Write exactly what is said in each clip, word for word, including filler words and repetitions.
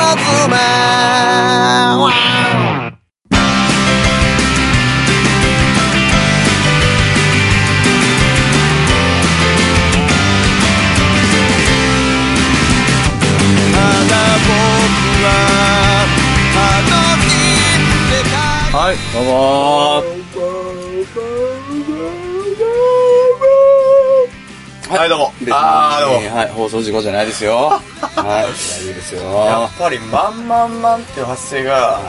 妻。 はい、どうもー。 はい、どうも。 あー、どうも。はい、放送事故じゃないですよ。はい、大丈夫ですよ。 やっぱり、まんまんまんっていう発声が、 はい。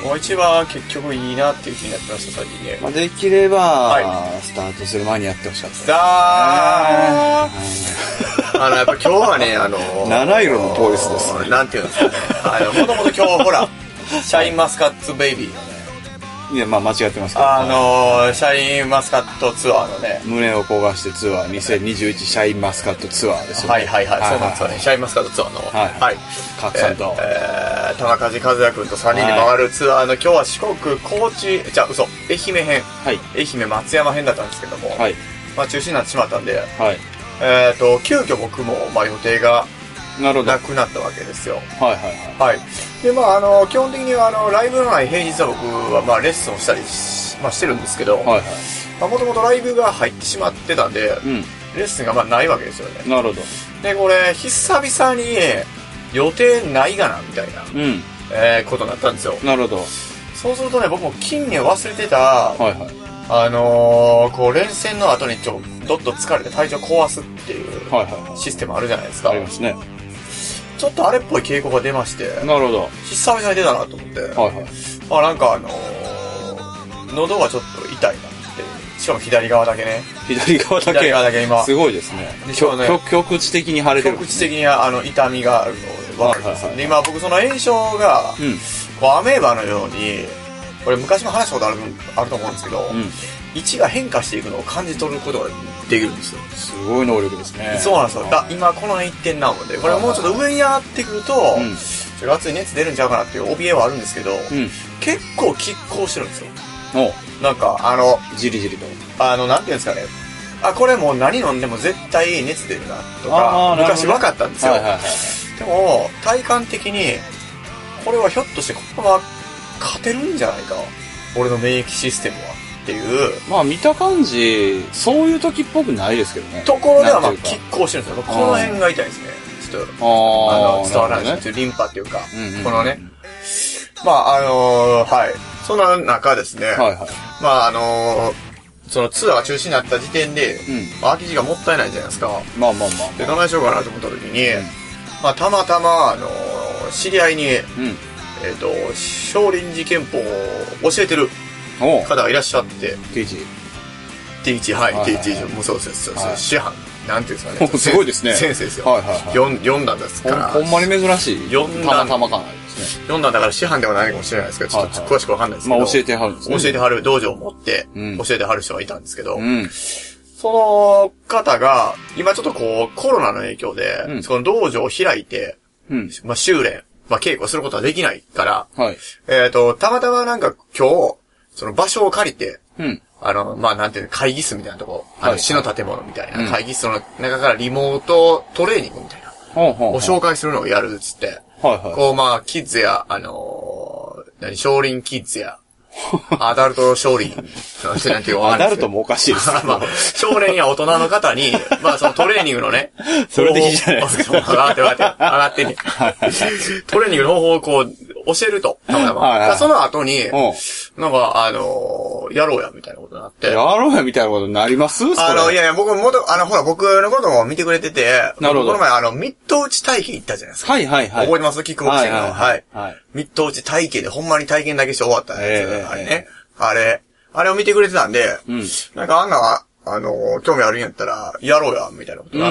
もう一番結局いいなっていう気になってました、最近ね。 まあ、できれば、 はスタートする前にやってほしかった。 さあー、あの、やっぱ今日はね、あのー、 七色の通りすですね。 なんていうんですかね。あの、もともと今日ほら、シャインマスカッツベイビーのね、 いや、まあ間違ってますけど。 あのー、シャインマスカットツアーのね、 胸を焦がしてツアー、にせんにじゅういちシャインマスカットツアーですよね。 はいはいはい、そうなんですよね。シャインマスカットツアーの、 はい。 はい。 拡散と。 えー、田中和也くんとさんにんで回るツアーの、今日は四国、高知、じゃあ嘘、愛媛編。はい。愛媛松山編だったんですけども、はい。まあ中止になってしまったんで、はい。えーと、急遽僕も、まあ予定が、なるほど。なくなったわけですよ。はいはいはい。はい。で、まああの、基本的にはあの、ライブのない平日は僕はまあレッスンをしたりし、まあしてるんですけど、はいはい。まあもともとライブが入ってしまってたんで、うん。レッスンがまあないわけですよね。なるほど。で、これ、久々に予定ないがな、みたいな、うん。えー、ことになったんですよ。なるほど。そうするとね、僕も近年忘れてた、はいはい。あのー、こう、連戦の後にちょ、どっと疲れて体調壊すっていう、はいはい。システムあるじゃないですか。ありますね。ちょっとあれっぽい傾向が出まして。なるほど。久々に出たなと思って。はいはい。まあなんかあのー、喉がちょっと痛いなって。しかも左側だけね。左側だけ。左側だけ今。すごいですね。でしかもね。局地的に腫れてる、ね。局地的にあの、痛みがあるの分かるんですよ。で、今僕その炎症が、うん、こうアメーバのように、これ昔も話したことある、あると思うんですけど、うん、位置が変化していくのを感じ取ることができるんですよ。すごい能力ですね。そうなんですよ。だ今このね一点なので、これもうちょっと上に上がってくると、うん、ちょっと熱い熱出るんちゃうかなっていう怯えはあるんですけど、うん、結構拮抗してるんですよ。おなんか、あの、じりじりと。あの、なんていうんですかね。あ、これもう何飲んでも絶対熱出るな、とか、昔分かったんですよ。はいはいはい、でも、体感的に、これはひょっとしてこのまま勝てるんじゃないか。俺の免疫システムは。っていう。まあ見た感じ、そういう時っぽくないですけどね。ところではまあ拮抗してるんですよ。この辺が痛いですね。ちょっと、あの、伝わらないです。リンパっていうか、このね。まああのー、はい。そんな中ですね。はいはい。まああのー、そのツアーが中止になった時点で、うん、空き時間もったいないじゃないですか。まあまあまあ。で、どないしようかなと思った時に、うん、まあたまたま、あのー、知り合いに、うん、えっ、ー、と、少林寺拳法を教えてる方がいらっしゃって。ティーチー。ティーチー、はい。ティーチー、もうそうです。そうです。師範。なんていうんですかね。すごいですね。先生ですよ。はいはいはい。読んだんですから。ほんまに珍しい。読んだ。たまたまかないですね。読んだんだから師範ではないかもしれないですけど、ちょっと詳しくわかんないですけど。まあ教えてはるんですね。教えてはる道場を持って、教えてはる人がいたんですけど、うん、その方が、今ちょっとこう、コロナの影響で、うん、その道場を開いて、うん、まあ修練、まあ稽古することはできないから、はい、えっと、たまたまなんか今日、その場所を借りて、うん、あの、まあ、なんていうの、会議室みたいなとこ、あの、市の建物みたいな、会議室の中からリモートトレーニングみたいな、を紹介するのをやるっつって、はいはい、こう、まあ、キッズや、あのー、何、少林キッズや、アダルト少林、なんていうアダルトもおかしいです。まあ、少年や大人の方に、まあ、そのトレーニングのね、それでいいじゃないですか。上がって上がって、上がってね。トレーニングの方法をこう、教えると。たまたま。はいはい、その後に、なんか、あのー、やろうや、みたいなことになって。やろうや、みたいなことになりますあの、いやいや、僕もと、あの、ほら、僕のことも見てくれてて、なるほど。この前、あの、ミット打ち体験行ったじゃないですか。はいはいはい。覚えてますキックボクシングの。はいはい、はい。ミット打ち体験で、ほんまに体験だけして終わったやつ。えー、あれね。あれ、あれを見てくれてたんで、うん、なんかあんな、あのー、興味あるんやったら、やろうや、みたいなことになって、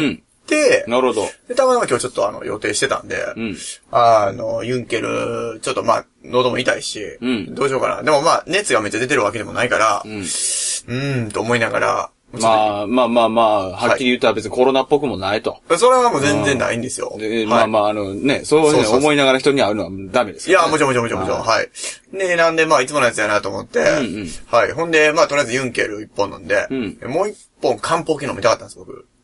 うん、なるほど。で、たまたま今日ちょっとあの、予定してたんで、うん、あの、ユンケル、ちょっとまあ、喉も痛いし、うん、どうしようかな。でもまあ、熱がめっちゃ出てるわけでもないから、うん、うーん、と思いながら、まあ、まあまあまあ、はっきり言ったら別にコロナっぽくもないと。はい、それはもう全然ないんですよ。で、はい、まあまあ、あのね、そういうふうに思いながら人に会うのはダメですよ、ね。いや、もちろんもちろんもちろんもちろん。はい。で、なんでまあ、いつものやつやなと思って、うんうん、はい。ほんで、まあ、とりあえずユンケル一本飲んで、うん、もう一本漢方系飲みたかったんです、僕。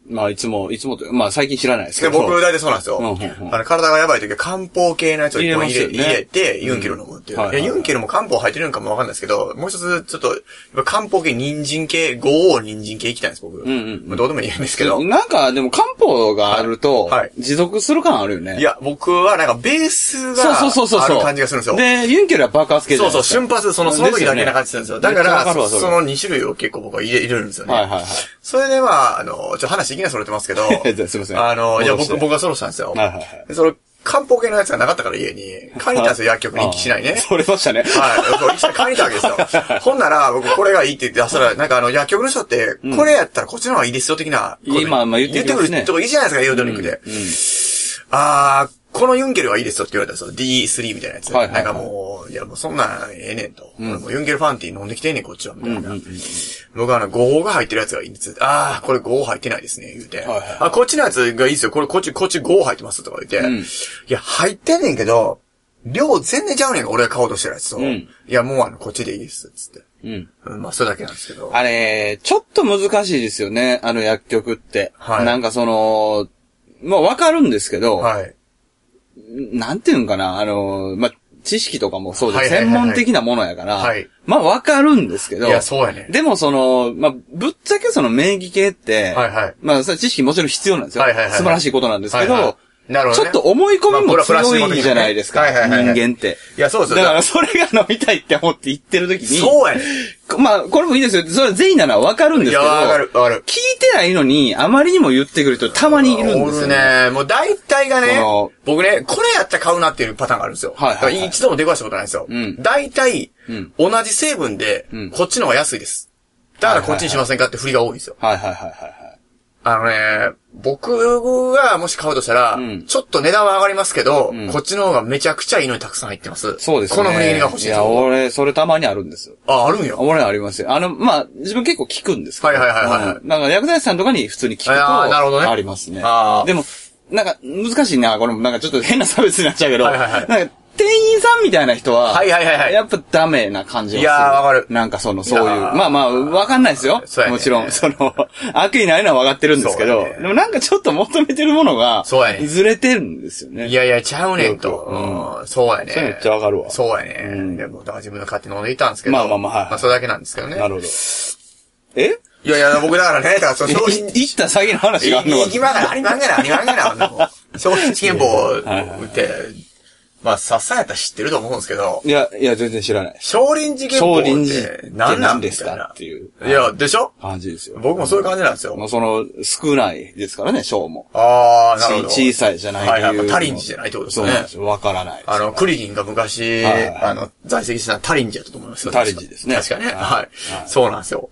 まあ、いつも、いつもと、まあ、最近知らないですけど。 僕、大体そうなんですよ。うんうんうん、あの、体がやばい時は漢方系のやつを一本入れ、入れ、ね、入れて、ユンケル飲むっていう。うんはいはいはい、いや、ユンケルも漢方入ってるのかもわかんないですけど、もう一つ、ちょっと、漢方系、人参系、五黄人参系行きたいんです、僕。うんうん、まあ、どうでもいいんですけど。 なんか、でも漢方があると、はい、持続する感あるよね。 いや、僕はなんか、ベースが、そうそうそうそう。ある感じがするんですよ。 で、ユンケルは爆発系じゃないですか。 そうそう、瞬発、その、その時だけな感じするんですよ。だから、そ, そのに種類を結構僕は入れ、入れるんですよね。はいはいはい。それでまあ、あの、ちょっと話いきなりそれてますけど、 すいません。 あの、いや、僕、僕がソロしたんですよ。はいはいはい。その、漢方系のやつがなかったから家に、買いに行ったんですよ、薬局に行きしないね。 それましたね。 はい。そう、行きしない、買いに行ったわけですよ。ほんなら、僕これがいいって言って出したら、なんかあの、薬局の人って、これやったらこっちの方がいいですよ、的な。 今、まあ言ってくるとこいいじゃないですか、栄養ドリンクで。あー、このユンケルはいいですよって言われたんですよ。ディースリー みたいなやつ。はいはいはい、なんかもう、いやもうそんなんええねんと。うん、もうユンケルファンティー飲んできてんねん、こっちは。みたいな。うんうんうん、僕はあの、ご黄が入ってるやつがいいんです。あー、これご黄入ってないですね、言うて。はいはいはい、あ、こっちのやつがいいですよ。これこっち、こっちご黄入ってますとか言って。うん、いや、入ってんねんけど、量全然ちゃうねんか、俺が買おうとしてるやつと。うん、いや、もうあの、こっちでいいです、つって。うん。うん、まあ、それだけなんですけど。 あれ、ちょっと難しいですよね、あの薬局って。はい。なんかその、まあ、わかるんですけど。はい。なんていうんかな、あの、まあ、知識とかもそうで、はいはいはいはい、専門的なものやから、はい、まあわかるんですけど、 いや、そうやね。 でもその、まあ、ぶっちゃけその免疫系って、はいはい、まあ、知識もちろん必要なんですよ。はいはいはいはい、素晴らしいことなんですけど、はいはいなるほどね、ちょっと思い込みも強いじゃないですか、まあはいはいはい、人間って。 いや、そうですよ。 だからそれが飲みたいって思って言ってる時に。 そうやね。 まあ、これもいいですよ。それ善意なのはわかるんですけど。いや、 わかる、わかる。 聞いてないのに、あまりにも言ってくる人たまにいるんですよね。 ね。もう大体がね、僕ね、これやったら買うなっていうパターンがあるんですよ。はいはい、はい。一度も出くわしたことないんですよ。うん、大体、うん、同じ成分で、うん、こっちの方が安いです。だからこっちにしませんかって振りが多いんですよ。はいはいはいはい。あのね、僕がもし買うとしたら、うん、ちょっと値段は上がりますけど、うん、こっちの方がめちゃくちゃいいのにたくさん入ってます。 そうですね。 この雰囲気が欲しい。 いや、俺、それたまにあるんですよ。 あ、あるんよ。 俺ありますよ。あの、まあ、自分結構聞くんですけど。 はいはいはいはい。 うん、なんか薬剤師さんとかに普通に聞くと、あ、なるほどね。ありますね。あでも、なんか、難しいな、これもなんかちょっと変な差別になっちゃうけど、はいはいはい、なんか店員さんみたいな人は、はいはいはいはい。やっぱダメな感じがする。 いやー、わかる。 なんかその、そういう。まあまあ、わかんないですよ。そうやね。もちろん、その、悪意ないのはわかってるんですけど、ね、でもなんかちょっと求めてるものが、そうやね。ずれてるんですよね。 いやいや、ちゃうねんと。うん。そうやね。 それめっちゃわかるわ。 そうやね。うん。でも、だから自分が勝手に飲んでいたんですけど。 まあまあまあ、はい。 まあ、それだけなんですけどね。 なるほど。えいやいや、僕だからね、だからその、 いった詐欺の話があるのか。 いきまがな、ありまんがな、ありまんがな、消費地憲法を打って、まあ、さっさやったら知ってると思うんですけど。 いや、いや、全然知らない。 少林寺拳法って何なんですかっていう。 いや、でしょ感じですよ。 僕もそういう感じなんですよ。 もうその、少ないですからね、小も。 ああ、なるほど。 小さいじゃないはいはい。タリンジじゃないってことですね。そうなんですよ。わからない。 あの、クリリンが昔、あの、在籍してたタリンジやったと思いますよ。 タリンジですね。 確かね。はい。そうなんですよ。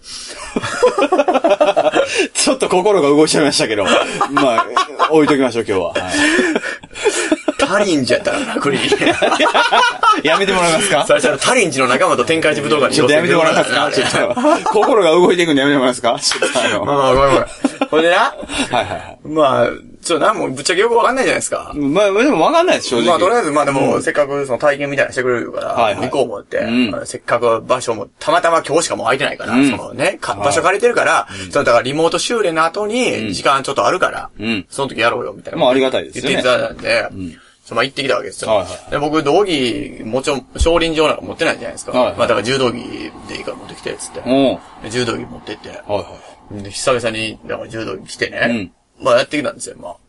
ちょっと心が動いちゃいましたけど。まあ、置いときましょう、今日は。 タリンジやったらな、クリリン。 やめてもらえますか？ 最初のタリンジの仲間と天下一武道館にちょっとやめてもらえますか？ちょっと。心が動いていくんでやめてもらえますか？ちょっとあの。 まあ、ごめんごめん。これでな。はいはいはい。まあ、ちょっとなんもぶっちゃけよくわかんないじゃないですか。 まあ、でもわかんないです、正直。 まあ、とりあえず、まあでも、せっかくその体験みたいなしてくれるから、行こう思って、せっかく場所も、たまたま今日しかもう空いてないから、そのね、場所借りてるから、そのだからリモート修練の後に、時間ちょっとあるから、その時やろうよ、みたいな。 まあ、ありがたいですよね。 言っていただいたんで、まあ、行ってきたわけですよ。はいはい、で僕、道着、もちろん、少林場なんか持ってないじゃないですか。はいはい、まあ、だから柔道着でいいから持ってきて、つって。柔道着持ってって。はいはい、で久々に、だから柔道着着てね。うん、まあ、やってきたんですよ、まあ。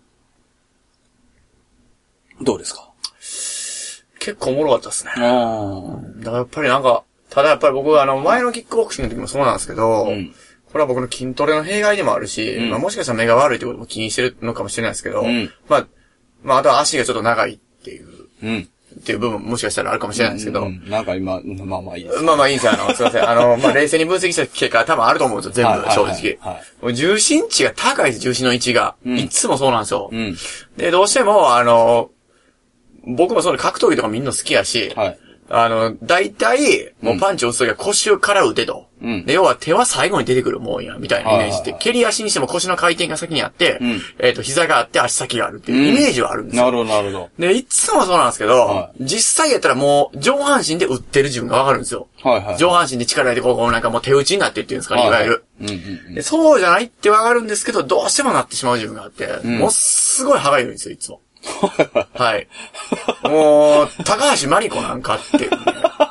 どうですか？ 結構おもろかったですね。だからやっぱりなんか、ただやっぱり僕はあの、前のキックボクシングの時もそうなんですけど、うん、これは僕の筋トレの弊害でもあるし、うん、まあ、もしかしたら目が悪いってことも気にしてるのかもしれないですけど、うん、まあ、まあ、あとは足がちょっと長いっていう、うん、っていう部分もしかしたらあるかもしれないんですけど。うんうん、なんか今、まあまあいいです、ね。 まあまあいいんですよ。あの、すいません。あの、まあ冷静に分析した結果多分あると思うんですよ、全部、正直。はいはいはい、重心値が高いです、重心の位置が。うん、いつもそうなんですよ。うん、で、どうしても、あの、僕もその格闘技とかみんな好きやし、はい、 あの、大体、もうパンチを打つときは腰から打てと。うん。で、要は手は最後に出てくるもんや、みたいなイメージで、蹴り足にしても腰の回転が先にあって、うん、えっと、膝があって足先があるっていうイメージはあるんですよ。 うん、なるほど、なるほど。 で、いつもそうなんですけど、はい、実際やったらもう上半身で打ってる自分がわかるんですよ。はいはい。上半身で力入れて、こう、なんかもう手打ちになってっていうんですかね、いわゆる。うんうんうん、で。そうじゃないってわかるんですけど、どうしてもなってしまう自分があって、うん、もうすごい歯がゆいんですよ、いつも。はい。もう、高橋真理子なんかっていう、ね。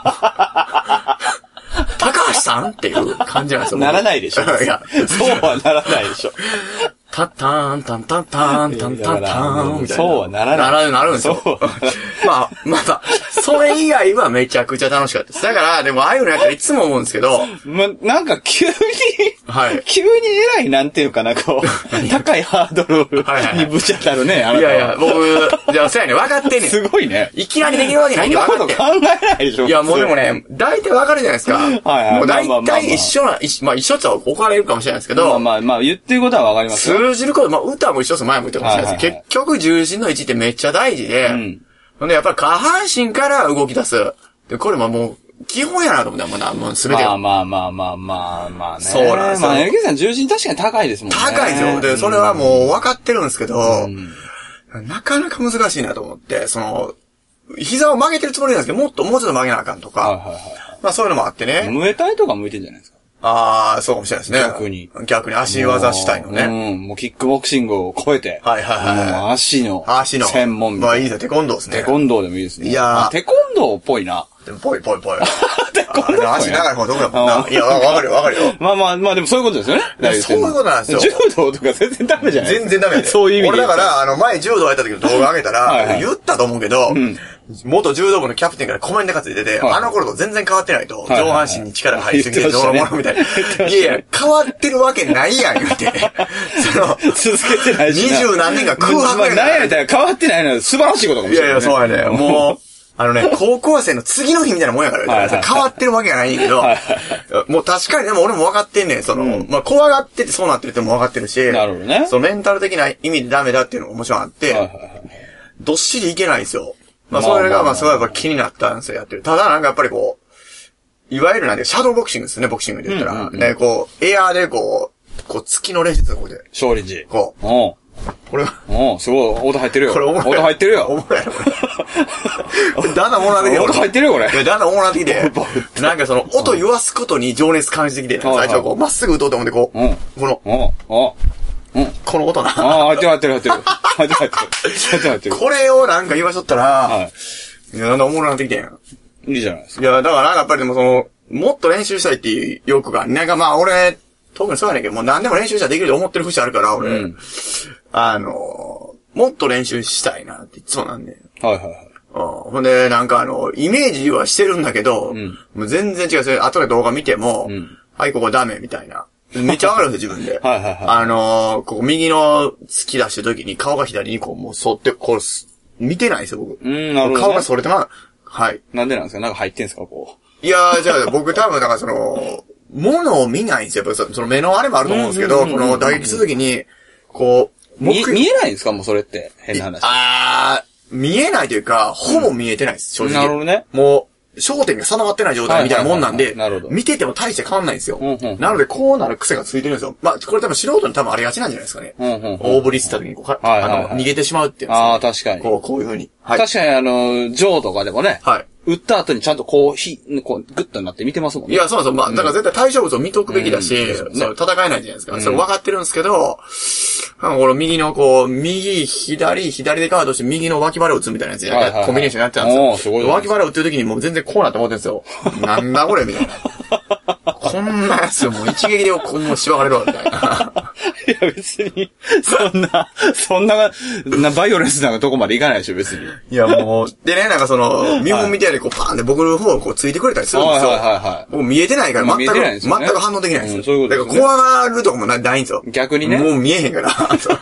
高橋さんっていう感じなんですよ。 ならないでしょ。いや、そうはならないでしょ。 タッターン、タンタンターン、タンタンターン、みたいな。 そうはならない。 なら、なるんですよ。まあ、また、それ以外はめちゃくちゃ楽しかったです。だから、でも、ああいうのやったらいつも思うんですけど。 ま、なんか急に、はい。急に偉いなんていうかな、こう、高いハードルにぶち当たるね、 いやいや、僕、じゃあ、そうやね、分かってんねん。 すごいね。 いきなりできるわけないんで分かってん。そんなこと考えないでしょ。 いや、もうでもね、大体分かるじゃないですか。はいはい。もう大体一緒な、まあ一緒って怒られるかもしれないですけど。 まあまあまあ、言ってることは分かりますよ。 通じること、まあ歌も一緒です。前も言ってましたけど、結局重心の位置ってめっちゃ大事で、うん、ほんでやっぱり下半身から動き出す。で、これももう、基本やなと思ったもんな、もうすべてが。 まあまあまあまあまあまあね。 そうなんですよ。 まあ、エルケさん重心確かに高いですもんね。 高いですよ。で、それはもう分かってるんですけど、うん、なかなか難しいなと思って、その、膝を曲げてるつもりなんですけど、もっともうちょっと曲げなあかんとか、はいはいはい、まあそういうのもあってね。 ムエタイとか向いてんじゃないですか。 ああ、そうかもしれないですね。 逆に。 逆に足技したいのね。 うん、もうキックボクシングを超えて。はいはいはい。もう足の。 足の。 専門みたいな。 まあいいですね、テコンドーですね。 テコンドーでもいいですね。 いやー。テコンドーっぽいな。 でもぽいぽいぽい。 テコンドー足長い方どこだもんな。いや、わかるよわかるよ。 まあまあまあでもそういうことですよね。 そういうことなんですよ。 柔道とか全然ダメじゃない全然ダメ。 そういう意味で。 俺だから、あの、前柔道やった時の動画上げたら、言ったと思うけど、元柔道部のキャプテンからコメントがついてて、はい、あの頃と全然変わってないと、上半身に力が入りすぎてどうのものみたいな。いやいや、変わってるわけないやん、言うて。その、 続けてないし。 二十何年間空白やから。何やったら変わってないのは素晴らしいことかもしれない、ね。 いやいや、そうやね。もう、あのね、高校生の次の日みたいなもんやから、はいはい、変わってるわけがないんやけど、はいはい、もう確かにでも俺も分かってんねん。その、うん、まあ、怖がっててそうなってるっても分かってるし、 なるほどね。 そのメンタル的な意味でダメだっていうのももちろんあって、はいはいはい、どっしりいけないんですよ。まあ、それがまあすごいやっぱ気になったんですよ、やってる。ただなんかやっぱりこう、いわゆるなんで、シャドーボクシングですね、ボクシングで言ったら。うんうんうん、ね、こう、エアーでこう、こう、月の練習とこで。 勝利時。 こう。 おうこれは。 おうすごい、音入ってるよ。 これ、音入ってるよ。 おもろいやろ、これ。だんだんおもろなってきて。 音入ってるよ、これ。 いや、だんだんおもろなってきて。なんかその、音言わすことに情熱感じてきて、最初こう、まっすぐ打とうと思って、こう、この、 うん、 この音な。 ああ、入ってる入ってる入ってる。入ってる入ってる。入ってる入ってる。 これをなんか言わしとったら、はい。いや、なんだおもろなってきてん。 いいじゃないですか。 いや、だからやっぱりでもその、もっと練習したいっていう欲が、なんかまあ俺、特にそうやねんけど、もう何でも練習したらできると思ってる節あるから、俺。うん、あの、もっと練習したいなっていつもなんで。 はいはいはい。 ほんで、なんかあの、イメージはしてるんだけど、うん、もう全然違う。それ後で動画見ても、うん、はい、ここダメみたいな。めっちゃわかるんですよ、自分で。はいはいはい。あのー、ここ右の突き出してる時に顔が左にこう、もう反って、こう、見てないですよ、僕。 うん、なるほど、ね。 顔が反れてまう。はい。 なんでなんですか？なんか入ってんすか、こう。いやー、じゃあ僕多分、なんかその、物を見ないんですよ。やっぱその目のあれもあると思うんですけど、この打撃する時に、こう、 見、見えないんですかもうそれって。変な話。 あー、見えないというか、ほぼ見えてないです、正直。 なるほどね。 もう、焦点が定まってない状態みたいなもんなんで、見てても大して変わんないんですよ。うんうん、なので、こうなる癖がついてるんですよ。まあ、これ多分素人に多分ありがちなんじゃないですかね。うんうんうん、大振りした時にこう、はいはいはい、あの、逃げてしまうっていう、ね。 ああ、確かに。 こう、こういう風に。 はい、確かにあの、ジョーとかでもね。 はい。 打った後にちゃんとこう、ひ、こう、グッとなって見てますもんね。 いや、そうなんですよ。まあ、だから絶対対象物を見とくべきだし、うん、そう、戦えないじゃないですか。うん、それ分かってるんですけど、この右のこう、右、左、左でカードして右の脇腹打つみたいなやつで、はいはいはい、コンビネーションやってたんですよ。おー、すごい。脇腹打ってる時にもう全然こうなって思ってるんですよ。なんだこれみたいな。こんなやつもう一撃でこう、もうしばかれるわ、みたいな。 いや、別に、そんな、そんな、な、バイオレンスなとこまでいかないでしょ、別に。 いや、もう、でね、なんかその、見本みたいにこう、パーンって僕の方をこう、ついてくれたりするんですよ。はいはいはい。もう見えてないから、全く、ね、全く反応できないんですよ。うん、そういうことですね。だから怖がるとかもないんですよ。 逆にね。 もう見えへんから。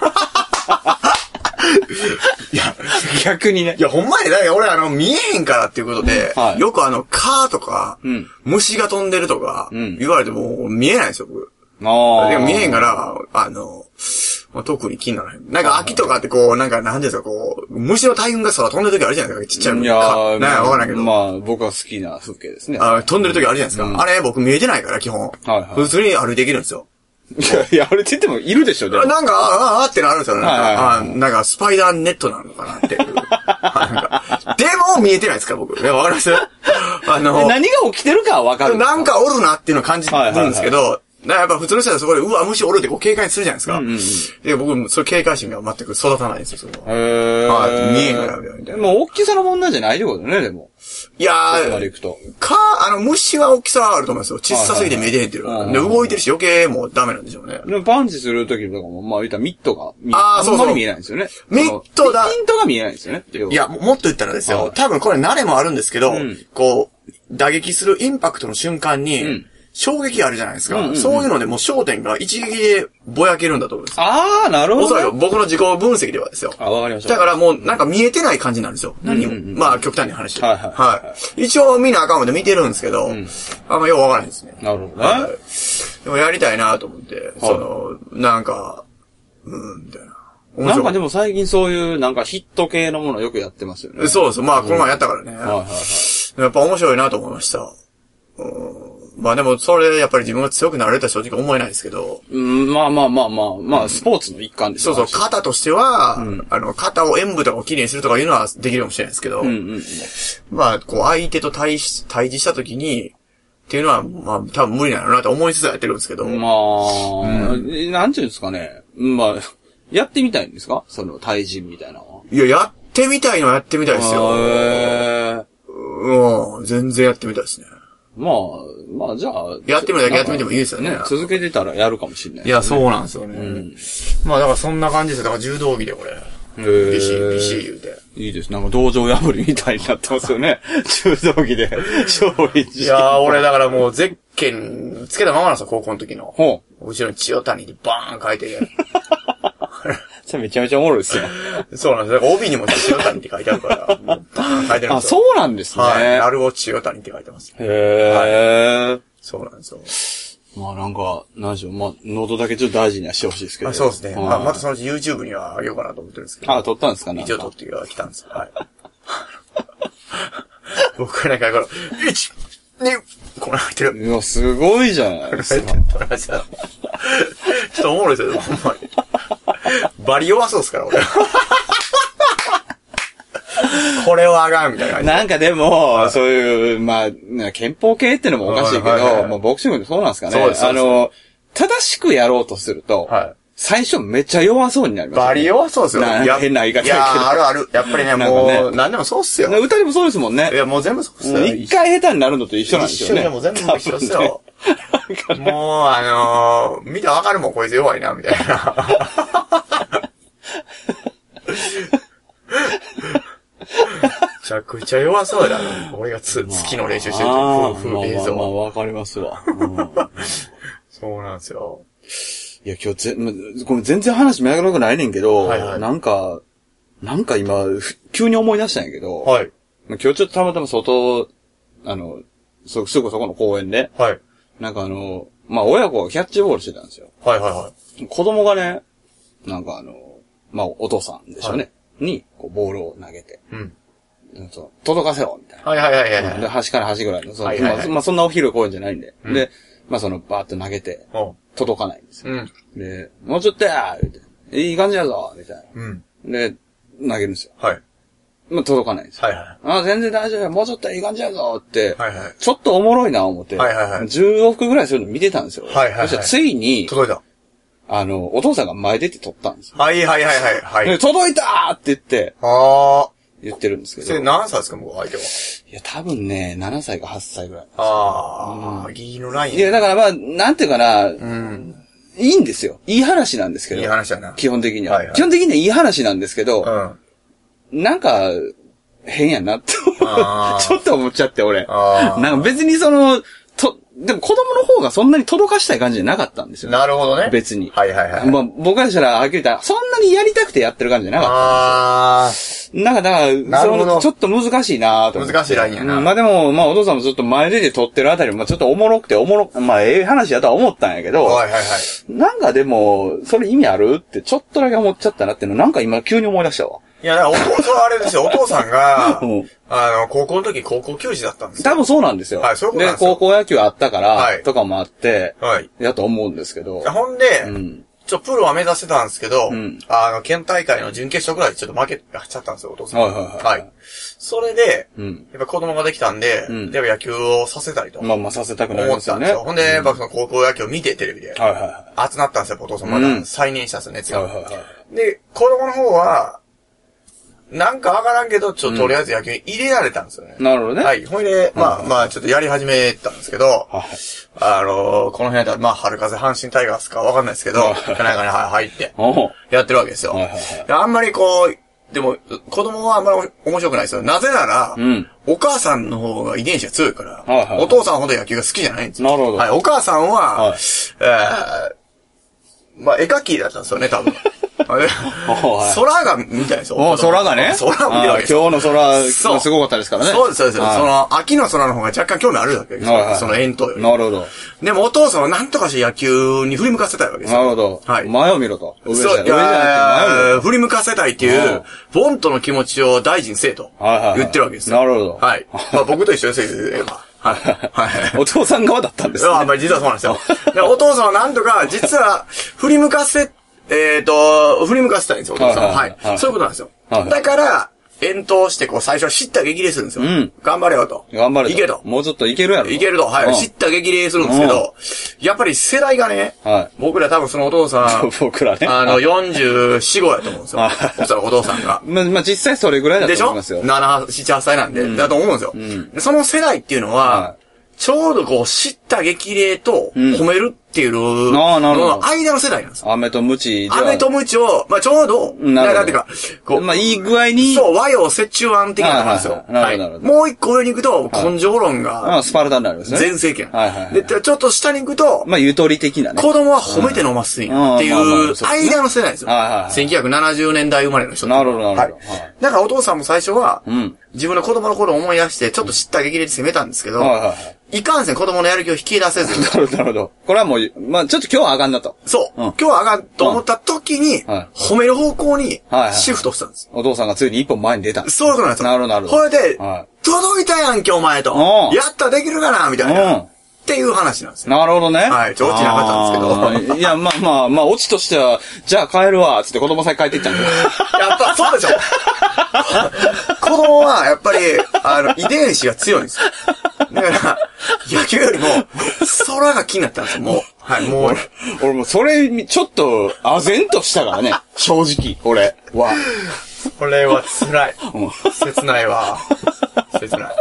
いや、 逆にね。 いや、ほんまに、だから俺あの、見えへんからっていうことで、はい、よくあの、カーとか、うん、虫が飛んでるとか、うん、言われても見えないんですよ、僕。ああ。でも見えへんから、あの、 まあ、特に気にならへん。なんか秋とかってこう、なんかなんですか、こう、虫の大群が空飛んでる時あるじゃないですか、ちっちゃいの。 いやー、 なんかわからんけど。 まあ、僕は好きな風景ですね。 あ飛んでる時あるじゃないですか。うん、あれ僕見えてないから、基本。はいはい。普通に歩いていけるんですよ。 いや、いや、あれって言ってもいるでしょ、でも。 なんか、ああ、あってなるんですよ。なんか、はいはいはい、あなんかスパイダーネットなのかなっていう。なんかでも見えてないですから、僕。わかりますあの、 何が起きてるかはわかる。 なんかおるなっていうのを感じるんですけど、はいはいはい、やっぱ普通の人はそこで、うわ、虫おるってこう警戒するじゃないですか。うんうんうん、で、僕、その警戒心が全く育たないんですよ、それは。へー。はい、見えへんからみたいな。 もう大きさの問題じゃないってことね、でも。 いやー、か、あの、虫は大きさはあると思いますよ。小さすぎて見えてへんっていうのは。で、動いてるし余計もうダメなんでしょうね。 でもパンチするときとかも、まあ言ったらミットが見え、ああ、そうそう。あんまり見えないんですよね。 ミットだ。 ミットが見えないんですよね。 いや、もっと言ったらですよ。多分これ慣れもあるんですけど、うん、こう、打撃するインパクトの瞬間に、うん衝撃あるじゃないですか、うんうんうん。そういうのでもう焦点が一撃でぼやけるんだと思うんですよ。 ああ、なるほど、ね。 おそらく僕の自己分析ではですよ。 あ、わかりました。 だからもうなんか見えてない感じなんですよ。うんうんうん、何も。まあ極端に話して。はいはい、はい。一応みんなアカウントで見てるんですけど、うん、あんまよくわからないですね。 なるほどね、はい。 でもやりたいなと思って、はい、その、なんか、うん、みたいな。 なんかでも最近そういうなんかヒット系のものよくやってますよね。 そうそう。まあこの前やったからね。うん、はいはいはい。やっぱ面白いなと思いました。うんまあでも、それ、やっぱり自分が強くなれるとは正直思えないですけど。 うん、まあまあまあまあ、まあ、スポーツの一環ですよ、うん、そうそう、肩としては、うん、あの、肩を演舞とかをきれいにするとかいうのはできるかもしれないですけど、うんうんうん、まあ、こう、相手と対し、対峙したときに、っていうのは、まあ、多分無理なのなと思いつつやってるんですけど。まあ、うん、なんていうんですかね。まあ、やってみたいんですかその、対人みたいなのは。 いや、やってみたいのはやってみたいですよ。へー。うん、全然やってみたいですね。 まあ、まあじゃあ。 やってみるだけやってみてもいいですよね。ね続けてたらやるかもしれない、ね。 いや、そうなんですよね。うん、まあだからそんな感じですよ。だから柔道着でこれ。へー。ビシッ、ビシッ言うて。 いいです。なんか道場破りみたいになってますよね。柔道着で勝利して。 いやー、俺だからもうゼッケンつけたままなんですよ、高校の時の。ほう。後ろに千代谷でバーン書いて。 それめちゃめちゃおもろいですよ。 そうなんです。だから帯にも千代谷って書いてあるから、もうバーン書いてるんですよ。 あ、そうなんですね。はい。 なるお千代谷って書いてます。 へー。はい、 そうなんですよ。まあなんか、なんでしょう、まあ、喉だけちょっと大事にはしてほしいですけど。 あそうですね。まあ、またそのうち YouTube にはあげようかなと思ってるんですけど。 あ、撮ったんですかね。 一応撮ってきたんですよ。はい。僕はなんかこの、いち、に、これ入ってる。 いや、すごいじゃないですか。 ちょっとおもろいですよ、ほんまに。バリ弱そうですから、俺。これはあかん、みたいな感じ。 なんかでも、はい、そういう、まあ、憲法系ってのもおかしいけど、はいはいはい、もうボクシングってそうなんですかね。そうです。あの、正しくやろうとすると、はい、最初めっちゃ弱そうになります、ね。 バリ弱そうですよ。 な変な言い方だけど。いやあるある。やっぱりね、もう、ね、何でもそうっすよ。 歌でもそうですもんね。 いや、もう全部そうっすよ。 一回下手になるのと一緒なんですよね。 一緒でも全部一緒っすよ。もう、あのー、見てわかるもん、こいつ弱いな、みたいな。めちゃくちゃ弱そうだな。俺がつ、月の練習してると夫婦映像。 まあ、まあ、わかりますわ。うん、 そうなんですよ。 いや、今日ぜ、ごめん、全然話長くないねんけど、はいはい、なんか、なんか今、急に思い出したんやけど、はい、今日ちょっとたまたま外、あの、すぐそこの公園で、はい、なんかあの、まあ、親子がキャッチボールしてたんですよ。はいはいはい。子供がね、なんかあの、まあ、お父さんでしょうね。はい、に、こう、ボールを投げて。うん。届かせろみたいな。 はいはいはいはい。 で、端から端ぐらいの。そのはいはいはい、まあ、まあ、そんなお広い公園じゃないんで。うん、で、まあ、その、バーッと投げて、届かないんですよ。うん、で、もうちょっとやー言うて、いい感じやぞみたいな。うん。で、投げるんですよ。はい。まあ、届かないんですよ。はいはい。あ、全然大丈夫や、もうちょっといい感じやぞって、はいはい。ちょっとおもろいな思って、はいはいはい。じゅう往復ぐらいするの見てたんですよ。はいはいはい。そしたらついに、 届いた。 あの、お父さんが前出て撮ったんですよ。 はいはいはいはい、はい。 で、届いたーって言って、あー。言ってるんですけど。 それ何歳ですか、もう相手は。 いや、多分ね、ななさいかはっさいぐらい。 ああ、うん、ギリのライン。 いや、だからまあ、なんていうかな、うん。いいんですよ。いい話なんですけど。 いい話だな。 基本的には。はいはい、基本的にはいい話なんですけど、うん、なんか、変やなって、ちょっと思っちゃって、俺。なんか別にその、と、でも子供の方がそんなに届かしたい感じじゃなかったんですよ。 なるほどね。 別に。 はいはいはい。 まあ僕からしたら、はっきり言ったら、そんなにやりたくてやってる感じじゃなかったんですよ。 なんか、だから、その、ちょっと難しいなと思って。 難しいラインやな。 うん、まあでも、まあお父さんもずっと前出て撮ってるあたりも、まあちょっとおもろくておもろ、まあええ話やとは思ったんやけど、 はいはいはい。 なんかでも、それ意味あるってちょっとだけ思っちゃったなっていうのなんか今急に思い出したわ。 いや、だからお父さんはあれですよ、お父さんが、うん、あの、高校の時高校球児だったんですよ。 多分そうなんですよ。 はい、そういうことなんですよ。 で、高校野球あったから、はい、とかもあって、はい。やと思うんですけど。 ほんで、うん、ちょ、プロは目指してたんですけど、うん、あの、県大会の準決勝ぐらいでちょっと負けちゃったんですよ、お父さん。はいはいはい。はい。それで、うん、やっぱ子供ができたんで、うん、やっぱ野球をさせたりと。 まあまあさせたくなりますよね。 思ったんですよ。ほんで、やっぱその高校野球を見てテレビで。はいはいはい。熱なったんですよ、お父さん。まだ再燃したんですよ、熱が。はいはいはい。で、子供の方は、なんかわからんけど、ちょっととりあえず野球に入れられたんですよね。 うん、なるほどね。 はい。ほいで、まあまあ、ちょっとやり始めたんですけど、はい、あのー、この辺だまあ、春風阪神タイガースかわかんないですけど、中に入って、やってるわけですよ。はいはいはい、あんまりこう、でも、子供はあんまり面白くないですよ。なぜなら、うん、お母さんの方が遺伝子が強いから、はいはいはい、お父さんほど野球が好きじゃないんですよ。なるほど。はい。お母さんは、はい、えー、まあ、絵描きだったんですよね、多分。空が見たいですよ。 空がね。 空を見るわけですよ。今日の空、すごかったですからね。 そうです、そうです。その、秋の空の方が若干興味あるわけですよ。その遠投より。 なるほど。 でもお父さんは何とかして野球に振り向かせたいわけですよ。 なるほど。はい。前を見ろと。 そう、いや、振り向かせたいっていう、ボントの気持ちを大事にせえと。言ってるわけですよ。 なるほど。 はい。まあ僕と一緒ですよ。はい。 はい。お父さん側だったんですね。 あ、まあ実はそうなんですよ。お父さんは何とか、実は、振り向かせ、えっと、振り向かせたいんですよ、お父さんは。はい。そういうことなんですよ。だから、遠投して、こう、最初は叱咤激励するんですよ。うん。頑張れよと。 頑張れよ。 いけと。 もうちょっといけるやろ。 いけると。はい。叱咤激励するんですけど、やっぱり世代がね、はい。僕ら多分そのお父さん、 僕らね。 あの、よんじゅうよん、ごやと思うんですよ。そしたらお父さんが。 まあ、まあ、実際それぐらいだと思いますよ。 でしょ ?なな、なな、はちさいなんで、だと思うんですよ。うん。その世代っていうのは、ちょうどこう、叱咤激励と褒めるっていうのの間の世代なんですよ。 飴とムチ。 飴とムチを、まあちょうど、なんていうか、 こう。まあいい具合に。 そう、和洋折衷案的なところなんですよ。 なるほど。 もう一個上に行くと、根性論が。 スパルタになるんですね。 全盛期。はいはい。で、ちょっと下に行くと、 まあゆとり的なね。 子供は褒めて飲ますんやっていう間の世代ですよ。せんきゅうひゃくななじゅうねんだい生まれの人。 なるほど、なるほど。 だからお父さんも最初は、自分の子供の頃を思い出して、ちょっと叱咤激励で攻めたんですけど、いかんせん子供のやる気を引き出せず。 なるほど、なるほど。これはもう、まあちょっと今日はあかんなと。 そう。今日はあかんと思った時に、褒める方向にシフトしたんです。 お父さんがついに一歩前に出た。 そういうことなんですよ。 なるほど、なるほど。 これで、届いたやんけお前と。やったできるかなみたいな。っていう話なんですよ。 なるほどね。 はい。ちょ、オチなかったんですけど。いや、まあまあ、まあ、オチとしては、じゃあ帰るわ、つって子供さん帰っていったんだよ。 やっぱ、そうでしょ。子供は、やっぱり、あの、遺伝子が強いんですよ。だから、野球よりも、空が気になったんですよ、もう。はい、もう。 俺もそれ、ちょっと、唖然としたからね。正直、俺は。 これは辛い。切ないわ。切ない。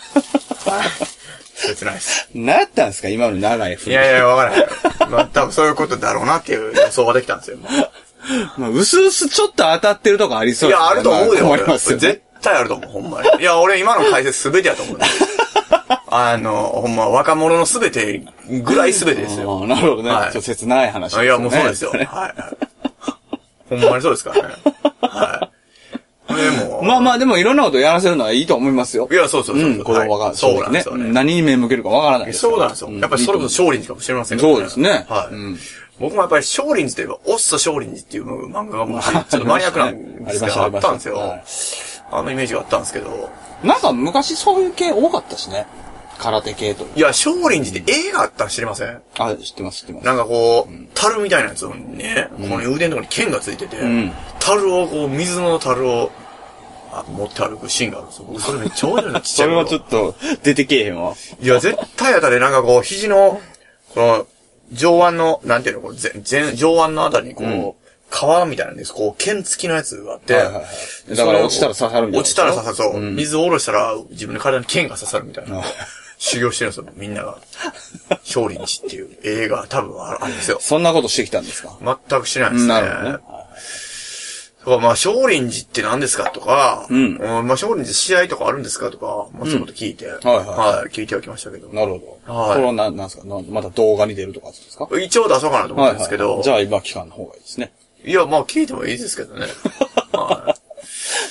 切ないです。 何やったんですか今の長いいやいや、わからない。まあ、多分そういうことだろうなっていう予想ができたんですよ。 まあ、うすうすちょっと当たってるとこありそうですね。 いや、あると思うよ。思いますよ、ね。絶対あると思う、ほんまに。いや、俺今の解説すべてやと思う。あの、ほんま、若者のすべてぐらいすべてですよ。 あなるほどね。はい、ちょっと切ない話ですね。 いや、もうそうですよ。はい。ほんまにそうですからね。はい。でもまあまあ、でもいろんなことやらせるのはいいと思いますよ。 いや、そうそうそう。うん、 子供が、そうなんですよね。何に目向けるかわからないです。 そうなんですよ。やっぱりそれこそ少林寺かもしれませんね。 そうですね。 はい。僕もやっぱり少林寺といえば、オッソ少林寺っていう漫画がもうちょっとマニアックなんですけど、あったんですよ。あのイメージがあったんですけど。 なんか昔そういう系多かったしね。空手系と。 いや、少林寺って映画あったの知りません？ あ、知ってます、知ってます。 なんかこう、樽みたいなやつにね、この腕のところに剣がついてて、樽をこう、水の樽を、あ、持って歩くシーンがあるんですよ。僕それめっちゃ多いな、ちっちゃい。 それはちょっと、出てけえへんわ。 いや、絶対やったで、なんかこう、肘の、この、上腕の、なんていうの、こう、全、上腕のあたりにこう、うん、皮みたいなんです。こう、剣付きのやつがあって。はいはいはい。 だから落ちたら刺さるみたいな。 落ちたら刺さる。そう。うん、水を下ろしたら、自分の体に剣が刺さるみたいな。修行してるんですよ、みんなが。少林寺っていう映画、多分あるんですよ。 そんなことしてきたんですか？ 全くしてないですね。なるほどね。まあ、少林寺って何ですかとか、うん、まあ、少林寺試合とかあるんですかとか、まあ、そういうこと聞いて、うん、はいはい、はい、聞いてはきましたけど。 なるほど。はい。これはな、なんですかまた動画に出るとかですか？ 一応出そうかなと思うんですけど。 はいはい、じゃあ今期間の方がいいですね。 いや、まあ、聞いてもいいですけどね。はい。い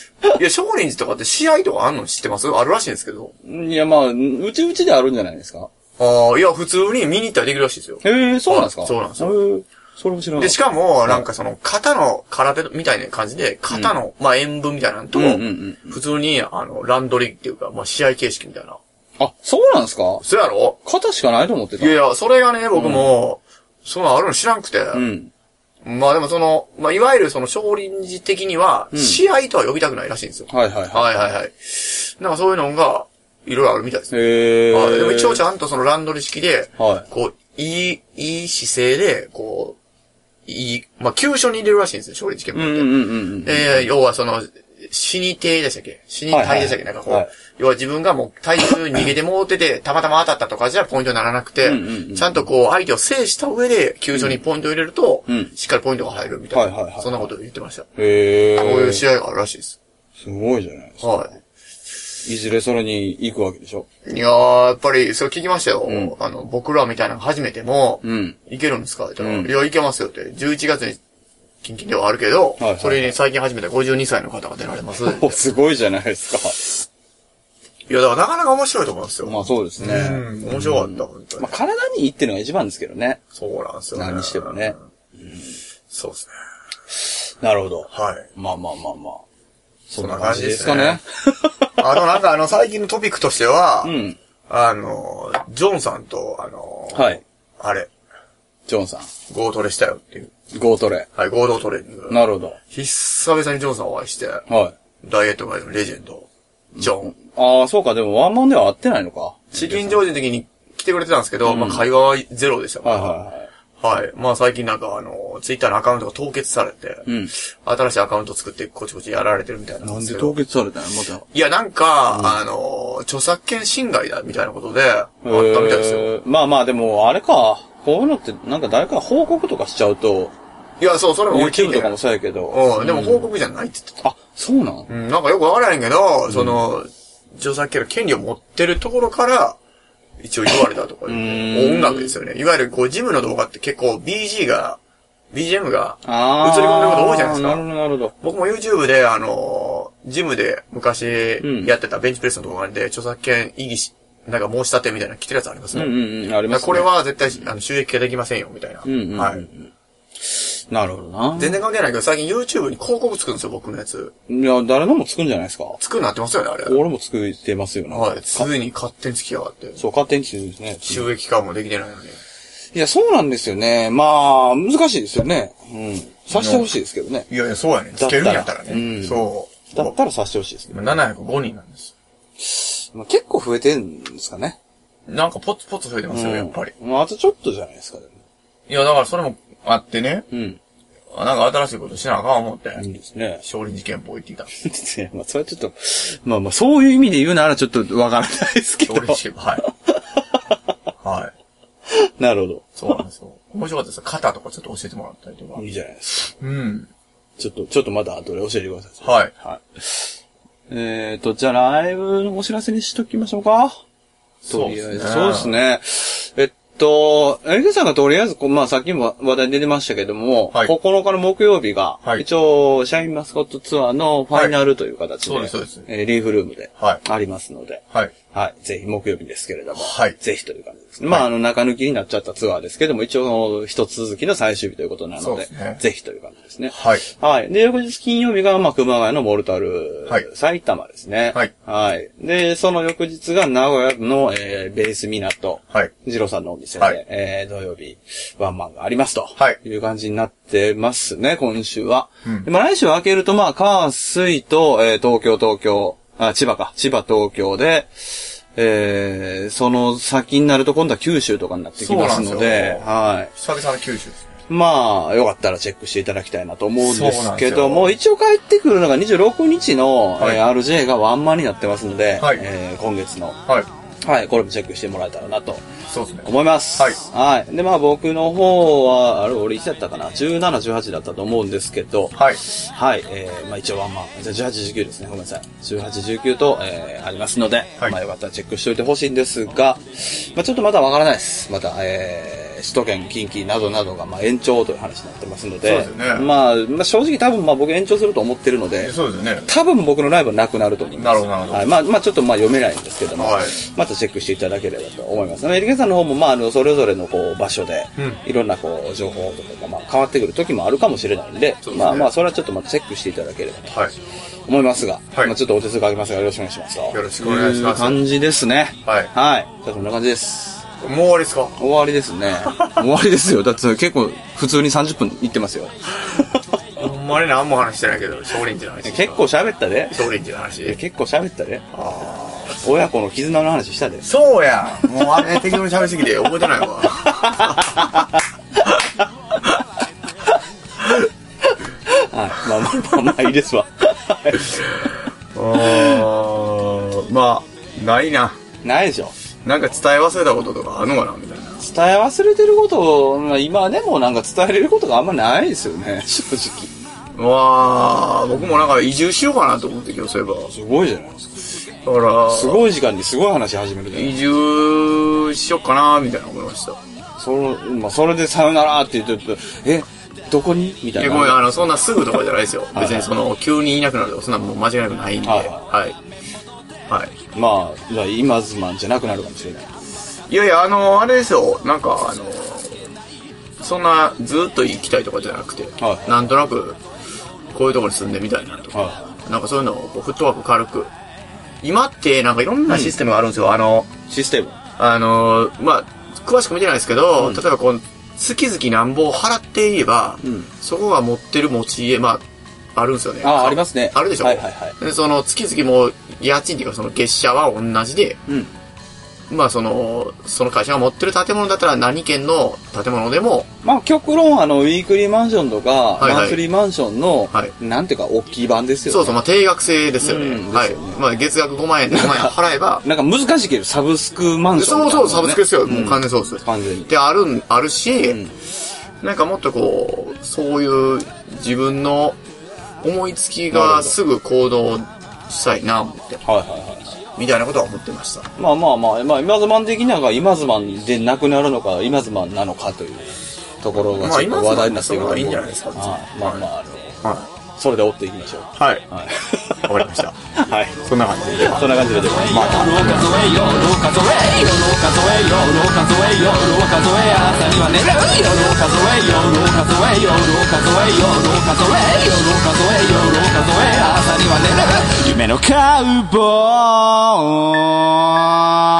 いや、少林寺とかって試合とかあんの知ってます？あるらしいんですけど。 いや、まあ、うちうちであるんじゃないですか。 ああ、いや、普通に見に行ったらできるらしいですよ。 へえ、そうなんですか？ そうなんですよ。 へえ、それも知らない。 で、しかも、なんかその、肩の空手みたいな感じで、肩の、うん、まあ、演舞みたいなのと、うんうんうん、普通に、あの、ランドリーっていうか、まあ、試合形式みたいな。 あ、そうなんですか？ そうやろ？ 肩しかないと思ってた。 いやいや、それがね、僕も、うん、そのあるの知らんくて。うん。まあでもその、まあいわゆるその少林寺的には、試合とは呼びたくないらしいんですよ。うん、はいはいはい。はいはいはい。なんかそういうのが、いろいろあるみたいですね。へー。でも一応ちゃんとそのランドリ式で、はい、こう、いい、いい姿勢で、こう、いい、まあ急所に入れるらしいんですよ、少林寺拳法って。うんうんうんうん。えー、要はその、死に手でしたっけ？死に体でしたっけ？なんかこう、はい、要は自分がもう体重逃げてもうてて、たまたま当たったとかじゃポイントにならなくて、うんうんうん、ちゃんとこう相手を制した上で、急所にポイントを入れると、うん、しっかりポイントが入るみたいな。はいはいはい、そんなことを言ってました。へー。こういう試合があるらしいです。 すごいじゃないですか。はい。いずれそれに行くわけでしょ？ いやー、やっぱり、それ聞きましたよ。うん、あの、僕らみたいなの初めても、うん、行けるんですかって言ったら、うん、いや、行けますよって。じゅういちがつに、近々ではあるけど、はいはいはい、それに最近始めたごじゅうにさいの方が出られます。 すごいじゃないですか。 いや、だからなかなか面白いと思うんですよ。 まあそうですね。 うん、面白かった、本当に。 まあ体にいいっていうのが一番ですけどね。 そうなんですよね。 何してもね。 うん、そうですね。なるほど。 はい。 まあまあまあまあ。そんな感じですかね。 あの、なんかあの、最近のトピックとしては、うん、あの、ジョンさんと、あの、はい。あれ。 ジョンさん。 ゴートレしたよっていう。 ゴートレ。 はい、合同トレーニング。 なるほど。 久々にジョンさんをお会いして、はい。ダイエット界のレジェンド、ジョン。うん、 ああ、そうか、でもワンマンでは会ってないのか。 チキンジョージの時に来てくれてたんですけど、うん、まあ会話はゼロでしたから。はいはいはい。はい。まあ最近なんかあの、ツイッターのアカウントが凍結されて、うん、新しいアカウント作ってこちこちやられてるみたいなんですけど。 なんで凍結されたのまた。 いやなんか、うん、あの、著作権侵害だみたいなことで、あったみたいですよ。 まあまあでも、あれか、こういうのってなんか誰か報告とかしちゃうと、 いや、そう、それも YouTube とかもそうやけど。 うん、でも報告じゃないって言ってた。 あ、そうなん？ うん、なんかよくわからないけど、その、著作権の権利を持ってるところから、一応言われたとか、音楽ですよね。いわゆるこう、ジムの動画って結構 ビージー が、ビージーエム が映り込んでること多いじゃないですか。 なるほど、なるほど。 僕も YouTube で、あの、ジムで昔やってたベンチプレスの動画で、著作権異議し、なんか申し立てみたいな来てるやつありますね。 うんうんうん、ありますね。 これは絶対、あの、収益化できませんよ、みたいな。うんうんうん、はい。 なるほどな。 全然関係ないけど、最近 YouTube に広告つくんですよ、僕のやつ。 いや、誰のもつくんじゃないですか。 つくになってますよね、あれ。 俺もつくってますよね。 はい。ついに勝手につきやがって。 そう、勝手につくんですね。 収益化もできてないのに。 いや、そうなんですよね。まあ、難しいですよね。うん。さしてほしいですけどね。 いやいや、そうやね。つけるんやったらね。うん。そう。 だったらさしてほしいですね。 ななひゃくごにんなんです。 まあ、結構増えてるんですかね。 なんかポツポツ増えてますよ、うん、やっぱり。 まあ、あとちょっとじゃないですか、ね。 いや、だからそれもあってね。うん。なんか新しいことしなあかん思って。 いいですね。 少林寺拳法行ってきた。 まあ、それはちょっと、まあまあ、そういう意味で言うならちょっとわからないですけど。 少林寺拳法、はい。はい。 なるほど。 そうなんですよ。面白かったです。肩とかちょっと教えてもらったりとか。 いいじゃないですか。 うん。 ちょっと、ちょっとまた後で教えてください。 はい。 はい。えーと、じゃあライブのお知らせにしときましょうか。とりあえず。そうですね。えっと、エリカさんがとりあえず、まあさっきも話題に出てましたけども、はい、ここのかの木曜日が、はい、一応、シャインマスコットツアーのファイナルという形で、はい、そうです、そうです。えー、リーフルームで、ありますので、はい。はい。ぜひ、木曜日ですけれども、はい。ぜひという感じですね。まあ、あの、中抜きになっちゃったツアーですけども、一応、一つ続きの最終日ということなので、ね、ぜひという感じですね。はい。はい。で、翌日金曜日が、まあ、熊谷のモルタル、はい。埼玉ですね。はい。はい。で、その翌日が名古屋の、えー、ベース港、はい。ジローさんのお店で、はい、えー、土曜日、ワンマンがありますと、はい。いう感じになってますね、今週は。うん。でまあ、来週は開けると、まあ、火、水と、えー、東京、東京、あ、千葉か。千葉、東京で、えー、その先になると今度は九州とかになってきますので、はい。 久々の九州ですね。 まあ、よかったらチェックしていただきたいなと思うんですけども、一応帰ってくるのがにじゅうろくにちの、はい、えー、アールジェー がワンマンになってますので、はい、えー、今月の。はい。はい、これもチェックしてもらえたらなと。そうですね。思います。はい。はい。で、まあ僕の方は、あれ、俺いつやったかな ?じゅうなな、じゅうはちだったと思うんですけど、はい。はい。えー、まあ一応ワンマン。じゃあじゅうはち、じゅうきゅうですね。ごめんなさい。じゅうはち、じゅうきゅうと、えー、ありますので、はい、まあよかったらチェックしておいてほしいんですが、まあちょっとまだわからないです。また、えー、 首都圏、近畿などなどが、まあ、延長という話になってますので、 そうですよね。 まあ、まあ、正直多分、まあ、僕延長すると思ってるので、 そうですよね。 多分僕のライブはなくなると思います。 なるほど、なるほど。 はい。まあ、まあ、ちょっとまあ、読めないんですけども、はい、またチェックしていただければと思います。エリケンさんの方も、まあ、あの、それぞれの、こう、場所で、うん、いろんな、こう、情報とかが、まあ、変わってくる時もあるかもしれないんで、でね、まあまあ、それはちょっとまたチェックしていただければと。はい。思いますが、はい、まあちょっとお手数かけますがよろしくお願いしますと。 よろしくお願いします。 という感じですね。 はい。 はい。じゃあそんな感じです。 もう終わりですか？ 終わりですね。終わりですよ。だって結構普通にさんじゅっぷんいってますよ。 ほんまに何も話してないけど、少林寺の話。 結構喋ったで。 少林寺の話。 結構喋ったで。あ親子の絆の話したで。 そうや。もうあれ適当に喋りすぎて覚えてないわ。 はい、まあまあまあまあいいですわ。 あまあ、ないな。 ないでしょ。なんか伝え忘れたこととかあるのかなみたいな。 伝え忘れてることを、今でもなんか伝えれることがあんまないですよね、正直。わあ、僕もなんか移住しようかなと思って今日そういえば。 すごいじゃないですか。 だから、 すごい時間にすごい話始めるじゃない移住しようかなみたいな思いました。 その、まあ、それでさよならって言ってると、えどこにみたいな。 いや、ごめん、あの、そんなすぐとかじゃないですよ。別にその、急にいなくなるとか、そんなもう間違いなくないんで。はい。はい。はい。 まあ、じゃあ、今ズマンじゃなくなるかもしれない。 いやいや、あの、あれですよ。なんか、あの、そんな、ずっと行きたいとかじゃなくて、はい、なんとなく、こういうところに住んでみたいなとか、はい、なんかそういうのを、フットワーク軽く。今って、なんかいろんなシステムがあるんですよ。うん、あの、 システムあの、まあ、詳しく見てないですけど、うん、例えばこう、月々何本払っていれば、うん、そこが持ってる持ち家、まあ、あるんですよね。 ああ、ありますね。 あるでしょ。はいはいはい。で、その月々も家賃っていうかその月謝は同じで、うん、まあその、その会社が持ってる建物だったら何県の建物でも。 まあ極論あの、ウィークリーマンションとか、はいはい、マンスリーマンションの、はい、なんていうか大きい版ですよね。 そうそう、まあ定額制ですよね。うん、はい。まあ月額ごまんえん、ごまんえん払えば。 なんか難しいけど、サブスクマンション、ね。 そうそう、サブスクですよ。もう完全そうです。 完全に。 で、ある、あるし、うん、なんかもっとこう、そういう自分の思いつきがすぐ行動したいな、思って。はいはいはい。みたいなことは思ってました。 まあまあまあ、まあ、今ズマン的には今ズマンでなくなるのか、今ズマンなのかというところがちょっと話題になっているのがいいんじゃないですか。 あまあまあ、あの、はい、それで追っていきましょう。 はい。はい。わかりました。はい。そんな感じで。 そんな感じで。また。ロー数えよ、ロー数えよ、ロー数えよ、ロー数えよ、ロー数え朝には寝るよ、ロー数えよ、ロー数えよ、ロー数えよ、ロー数えよ、ロー数えよ、ロー数え朝には寝る。夢のカウボーイ